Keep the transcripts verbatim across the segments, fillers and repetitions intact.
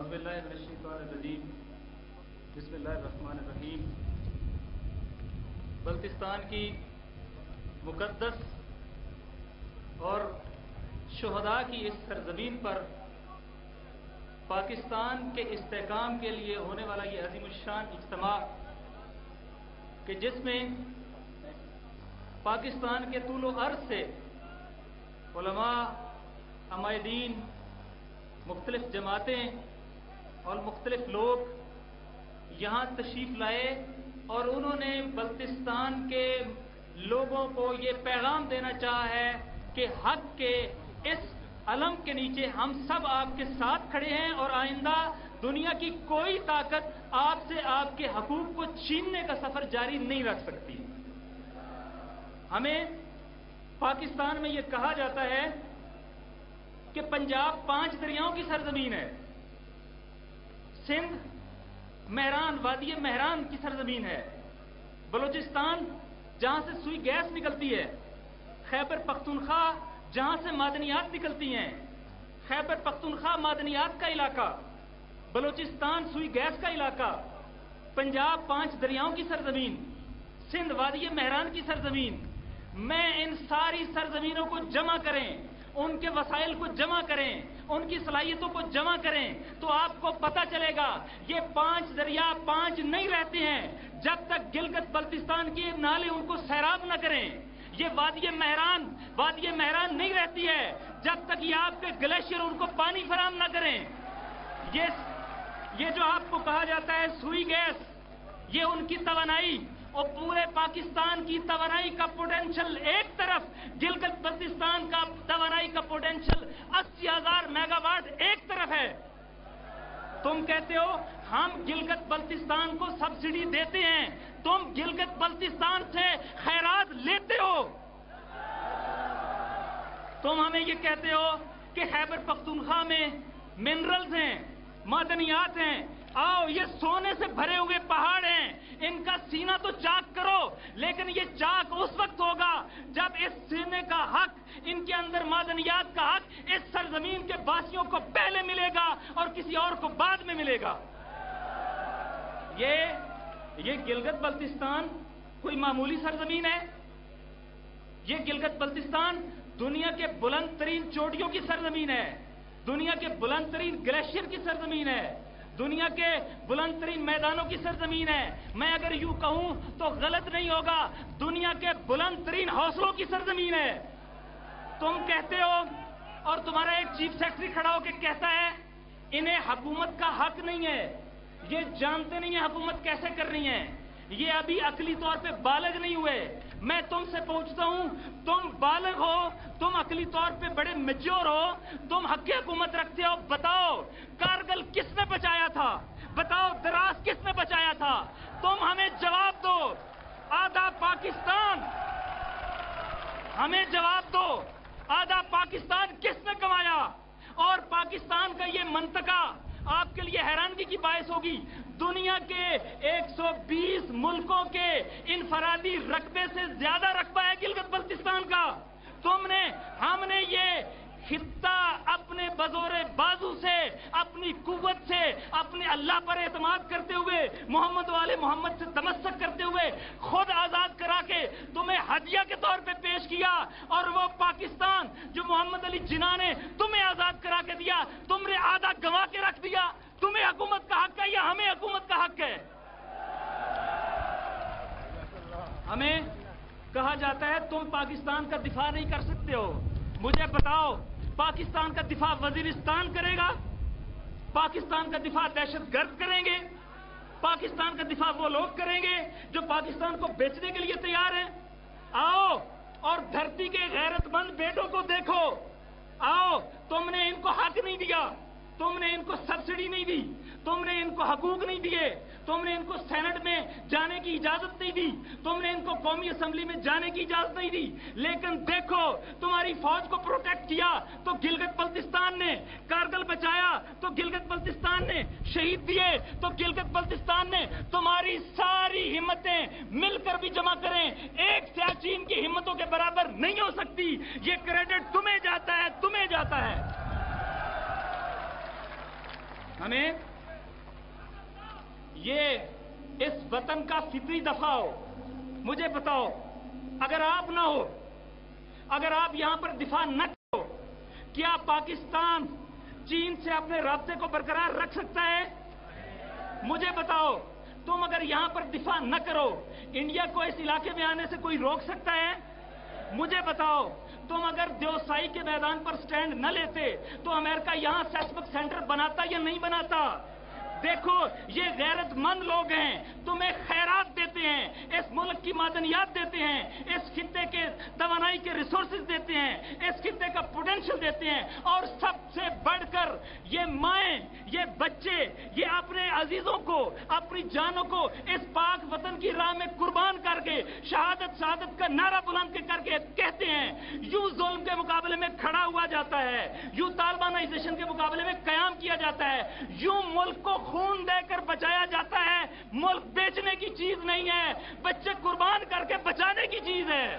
باللہ من الشیطان الرجیم بسم اللہ الرحمن الرحیم۔ بلتستان کی مقدس اور شہداء کی اس سرزمین پر پاکستان کے استحکام کے لیے ہونے والا یہ عظیم الشان اجتماع کہ جس میں پاکستان کے طول و عرض سے علماء، عمائدین، مختلف جماعتیں اور مختلف لوگ یہاں تشریف لائے اور انہوں نے بلتستان کے لوگوں کو یہ پیغام دینا چاہا ہے کہ حق کے اس علم کے نیچے ہم سب آپ کے ساتھ کھڑے ہیں اور آئندہ دنیا کی کوئی طاقت آپ سے آپ کے حقوق کو چھیننے کا سفر جاری نہیں رکھ سکتی۔ ہمیں پاکستان میں یہ کہا جاتا ہے کہ پنجاب پانچ دریاؤں کی سرزمین ہے، سندھ مہران وادی مہران کی سرزمین ہے، بلوچستان جہاں سے سوئی گیس نکلتی ہے، خیبر پختونخوا جہاں سے معدنیات نکلتی ہیں، خیبر پختونخوا معدنیات کا علاقہ، بلوچستان سوئی گیس کا علاقہ، پنجاب پانچ دریاؤں کی سرزمین، سندھ وادی مہران کی سرزمین۔ میں ان ساری سرزمینوں کو جمع کریں، ان کے وسائل کو جمع کریں، ان کی صلاحیتوں کو جمع کریں تو آپ کو پتہ چلے گا یہ پانچ دریا پانچ نہیں رہتے ہیں جب تک گلگت بلتستان کے نالے ان کو سیراب نہ کریں۔ یہ وادی مہران وادی مہران نہیں رہتی ہے جب تک یہ آپ کے گلیشیئر ان کو پانی فراہم نہ کریں۔ یہ یہ جو آپ کو کہا جاتا ہے سوئی گیس، یہ ان کی توانائی اور پورے پاکستان کی توانائی کا پوٹینشل ایک طرف، گلگت بلتستان کا توانائی کا پوٹینشل اسی ہزار میگا واٹ ایک طرف ہے۔ تم کہتے ہو ہم گلگت بلتستان کو سبسڈی دیتے ہیں، تم گلگت بلتستان سے خیرات لیتے ہو۔ تم ہمیں یہ کہتے ہو کہ خیبر پختونخوا میں منرلز ہیں، معدنیات ہیں، آؤ یہ سونے سے بھرے ہوئے پہاڑ ہیں، ان کا سینہ تو چاک کرو، لیکن یہ چاک اس وقت ہوگا جب اس سینے کا حق، ان کے اندر معدنیات کا حق اس سرزمین کے باسیوں کو پہلے ملے گا اور کسی اور کو بعد میں ملے گا۔ یہ یہ گلگت بلتستان کوئی معمولی سرزمین ہے؟ یہ گلگت بلتستان دنیا کے بلند ترین چوٹیوں کی سرزمین ہے، دنیا کے بلند ترین گلیشیئر کی سرزمین ہے، دنیا کے بلند ترین میدانوں کی سرزمین ہے۔ میں اگر یوں کہوں تو غلط نہیں ہوگا، دنیا کے بلند ترین حوصلوں کی سرزمین ہے۔ تم کہتے ہو اور تمہارا ایک چیف سیکرٹری کھڑا ہو کے کہتا ہے انہیں حکومت کا حق نہیں ہے، یہ جانتے نہیں ہیں حکومت کیسے کرنی ہے، یہ ابھی عقلی طور پہ بالغ نہیں ہوئے۔ میں تم سے پوچھتا ہوں، تم بالغ ہو، تم عقلی طور پہ بڑے میچور ہو، تم حق حکومت رکھتے ہو، بتاؤ کارگل کس نے بچایا تھا؟ بتاؤ دراس کس نے بچایا تھا؟ تم ہمیں جواب دو۔ آدھا پاکستان، ہمیں جواب دو، آدھا پاکستان کس نے کمایا؟ اور پاکستان کا یہ منطقہ آپ کے لیے حیرانگی کی باعث ہوگی، دنیا کے ایک سو بیس ملکوں کے انفرادی رقبے سے زیادہ رقبہ ہے گلگت بلتستان کا۔ تم نے ہم نے یہ خطہ اپنے بزور بازو سے، اپنی قوت سے، اپنے اللہ پر اعتماد کرتے ہوئے، محمد والے محمد سے تمسک کرتے ہوئے خود آزاد کرا کے تمہیں ہدیہ کے طور پہ پیش کیا، اور وہ پاکستان جو محمد علی جناح نے تمہیں آزاد کرا کے دیا، تم نے آدھا گنوا کے رکھ دیا۔ تمہیں حکومت کا حق ہے یا ہمیں حکومت کا حق ہے؟ ہمیں کہا جاتا ہے تم پاکستان کا دفاع نہیں کر سکتے ہو۔ مجھے بتاؤ پاکستان کا دفاع وزیرستان کرے گا؟ پاکستان کا دفاع دہشت گرد کریں گے؟ پاکستان کا دفاع وہ لوگ کریں گے جو پاکستان کو بیچنے کے لیے تیار ہیں؟ آؤ اور دھرتی کے غیرت مند بیٹوں کو دیکھو، آؤ، تم نے ان کو حق نہیں دیا، تم نے ان کو سبسڈی نہیں دی، تم نے ان کو حقوق نہیں دیے، تم نے ان کو سینٹ میں جانے کی اجازت نہیں دی، تم نے ان کو قومی اسمبلی میں جانے کی اجازت نہیں دی، لیکن دیکھو تمہاری فوج کو پروٹیکٹ کیا تو گلگت بلتستان نے، کارگل بچایا تو گلگت بلتستان نے، شہید دیے تو گلگت بلتستان نے۔ تمہاری ساری ہمتیں مل کر بھی جمع کریں ایک سیاچین کی ہمتوں کے برابر نہیں ہو سکتی۔ یہ کریڈٹ تمہیں جاتا ہے، تمہیں جاتا ہے۔ ہمیں یہ اس وطن کا فطری دفاع ہو. مجھے بتاؤ، اگر آپ نہ ہو، اگر آپ یہاں پر دفاع نہ کرو، کیا پاکستان چین سے اپنے رابطے کو برقرار رکھ سکتا ہے؟ مجھے بتاؤ، تم اگر یہاں پر دفاع نہ کرو، انڈیا کو اس علاقے میں آنے سے کوئی روک سکتا ہے؟ مجھے بتاؤ، تم اگر دیوسائی کے میدان پر سٹینڈ نہ لیتے تو امریکہ یہاں سیسمک سینٹر بناتا یا نہیں بناتا؟ دیکھو، یہ غیرت مند لوگ ہیں، تمہیں خیرات دیتے ہیں، اس ملک کی معدنیات دیتے ہیں، اس خطے کے توانائی کے ریسورسز دیتے ہیں، اس خطے کا پوٹینشیل دیتے ہیں، اور سب سے بڑھ کر یہ مائیں، یہ بچے، یہ اپنے عزیزوں کو، اپنی جانوں کو اس پاک وطن کی راہ میں قربان کر کے شہادت شہادت کا نعرہ بلند کر کے کہتے ہیں. یوں ظلم کے مقابلے میں کھڑا ہوا جاتا ہے، یوں طالبانائزیشن کے مقابلے میں قیام کیا جاتا ہے، یوں ملک کو خون دے کر بچایا جاتا ہے. ملک بیچنے کی چیز نہیں ہے، بچے قربان کر کے بچانے کی چیز ہے.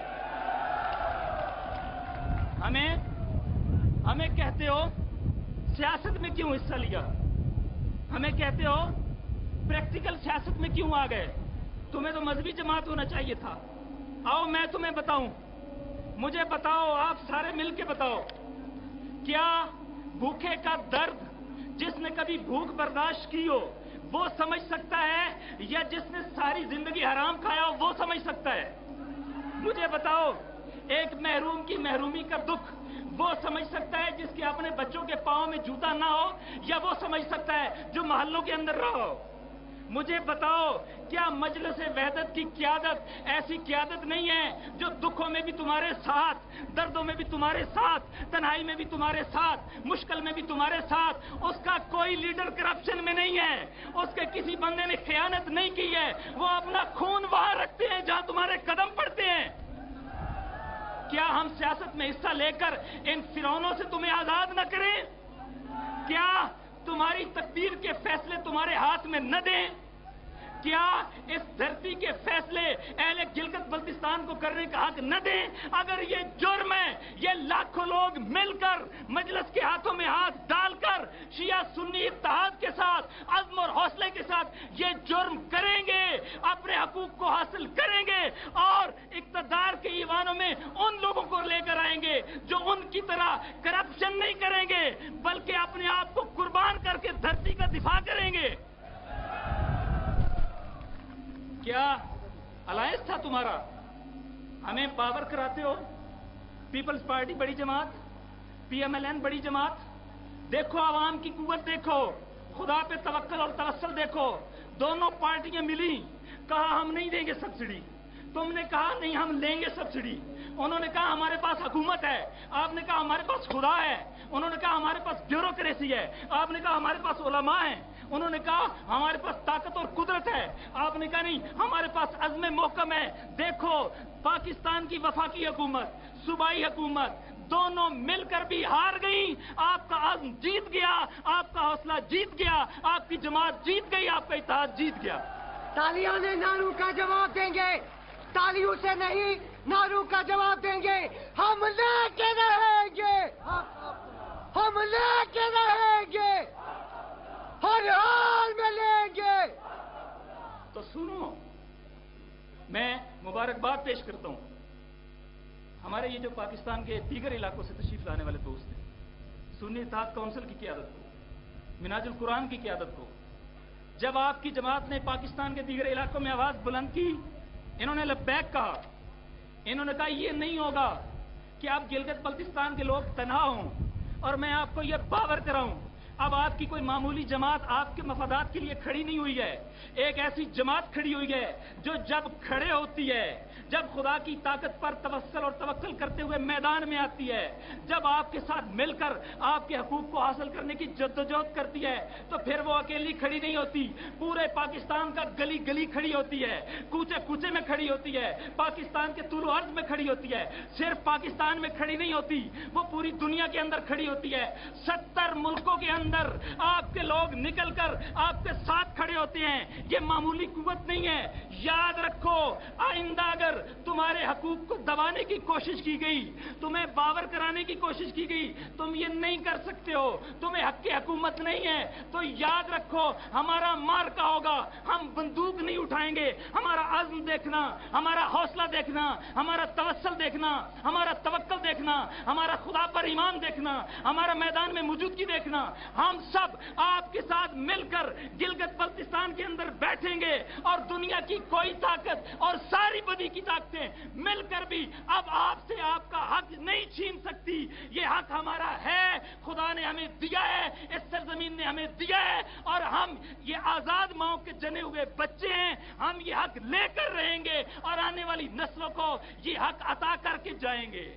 ہمیں ہمیں کہتے ہو سیاست میں کیوں حصہ لیا، ہمیں کہتے ہو پریکٹیکل سیاست میں کیوں آ گئے. تمہیں تو مذہبی جماعت ہونا چاہیے تھا. آؤ میں تمہیں بتاؤں، مجھے بتاؤ، آپ سارے مل کے بتاؤ، کیا بھوکے کا درد جس نے کبھی بھوک برداشت کی ہو وہ سمجھ سکتا ہے، یا جس نے ساری زندگی حرام کھایا ہو وہ سمجھ سکتا ہے؟ مجھے بتاؤ، ایک محروم کی محرومی کا دکھ وہ سمجھ سکتا ہے جس کے اپنے بچوں کے پاؤں میں جوتا نہ ہو، یا وہ سمجھ سکتا ہے جو محلوں کے اندر رہا ہو؟ مجھے بتاؤ، کیا مجلس وحدت کی قیادت ایسی قیادت نہیں ہے جو دکھوں میں بھی تمہارے ساتھ، دردوں میں بھی تمہارے ساتھ، تنہائی میں بھی تمہارے ساتھ، مشکل میں بھی تمہارے ساتھ؟ اس کا کوئی لیڈر کرپشن میں نہیں ہے، اس کے کسی بندے نے خیانت نہیں کی ہے، وہ اپنا خون وہاں رکھتے ہیں جہاں تمہارے قدم پڑتے ہیں. کیا ہم سیاست میں حصہ لے کر ان فرعونوں سے تمہیں آزاد نہ کریں؟ کیا تمہاری تقدیر کے فیصلے تمہارے ہاتھ میں نہ دیں؟ کیا اس دھرتی کے فیصلے اہل گلگت بلتستان کو کرنے کا حق نہ دیں؟ اگر یہ جرم ہے، یہ لاکھوں لوگ مل کر مجلس کے ہاتھوں میں ہاتھ ڈال کر شیعہ سنی اتحاد کے ساتھ، عزم اور حوصلے کے ساتھ یہ جرم کریں گے، اپنے حقوق کو حاصل کریں گے، اور اقتدار کے ایوانوں میں ان لوگوں کو لے کر آئیں گے جو ان کی طرح کرپشن نہیں کریں گے بلکہ اپنے آپ کو قربان کر کے دھرتی کا دفاع کریں گے. کیا الائنس تھا تمہارا؟ ہمیں پاور کراتے ہو. پیپلز پارٹی بڑی جماعت، پی ایم ایل این بڑی جماعت. دیکھو عوام کی قوت، دیکھو خدا پہ توکل اور توسل دیکھو. دونوں پارٹیاں ملی، کہا ہم نہیں دیں گے سبسڈی. تم نے کہا نہیں ہم لیں گے سبسڈی. انہوں نے کہا ہمارے پاس حکومت ہے. آپ نے کہا ہمارے پاس خدا ہے. انہوں نے کہا ہمارے پاس بیوروکریسی ہے. آپ نے کہا ہمارے پاس علماء ہیں. انہوں نے کہا ہمارے پاس طاقت اور قدرت ہے. آپ نے کہا نہیں ہمارے پاس عزم محکم ہے. دیکھو پاکستان کی وفاقی حکومت، صوبائی حکومت دونوں مل کر بھی ہار گئی. آپ کا عزم جیت گیا، آپ کا حوصلہ جیت گیا، آپ کی جماعت جیت گئی، آپ کا اتحاد جیت گیا. تالیوں نے نعروں کا جواب دیں گے، تالیوں سے نہیں نعروں کا جواب دیں گے. ہم لے کے رہیں گے، ہم لے کے رہیں گے، ہر حال میں لیں گے. تو سنو، میں مبارکباد پیش کرتا ہوں ہمارے یہ جو پاکستان کے دیگر علاقوں سے تشریف لانے والے دوست ہیں. سنی اتحاد کونسل کی قیادت کو، مناج القرآن کی قیادت کو. جب آپ کی جماعت نے پاکستان کے دیگر علاقوں میں آواز بلند کی، انہوں نے لبیک کہا. انہوں نے کہا یہ نہیں ہوگا کہ آپ گلگت بلتستان کے لوگ تنہا ہوں، اور میں آپ کو یہ باور کراؤں اب آپ کی کوئی معمولی جماعت آپ کے مفادات کے لیے کھڑی نہیں ہوئی ہے. ایک ایسی جماعت کھڑی ہوئی ہے جو جب کھڑے ہوتی ہے، جب خدا کی طاقت پر توسل اور توکل کرتے ہوئے میدان میں آتی ہے، جب آپ کے ساتھ مل کر آپ کے حقوق کو حاصل کرنے کی جدوجہد کرتی ہے، تو پھر وہ اکیلی کھڑی نہیں ہوتی. پورے پاکستان کا گلی گلی کھڑی ہوتی ہے، کوچے کوچے میں کھڑی ہوتی ہے، پاکستان کے طول و عرض میں کھڑی ہوتی ہے. صرف پاکستان میں کھڑی نہیں ہوتی، وہ پوری دنیا کے اندر کھڑی ہوتی ہے. ستر ملکوں کے اندر آپ کے لوگ نکل کر آپ کے ساتھ کھڑے रहे होते हैं, ये मामूली कुव्वत नहीं है। याद रखो, आइंदा अगर तुम्हारे हकूक को दबाने की कोशिश की गई, तुम्हें बावर कराने की कोशिश की गई, तुम ये नहीं कर सकते हो, तुम्हें हक की हुकूमत नहीं है, तो याद रखो हमारा मार्का होगा। हम बंदूक नहीं उठाएंगे। हमारा अज़्म देखना, हमारा हौसला देखना, हमारा तवस्सुल देखना, हमारा तवक्कुल देखना, हमारा खुदा पर ईमान देखना, हमारा मैदान में मौजूदगी देखना। हम सब आपके साथ मिलकर गिलगित बल्तिस्तान के अंदर बैठेंगे और दुनिया की कोई ताकत और सारी बदी की ताकतें मिलकर भी अब आपसे आपका हक नहीं छीन सकती। ये हक हमारा है, खुदा ने हमें दिया है, इस सरजमीन ने हमें दिया है, और हम ये आजाद माओ के जने हुए बच्चे हैं। हम ये हक लेकर रहेंगे और आने वाली नस्लों को ये हक अता करके जाएंगे।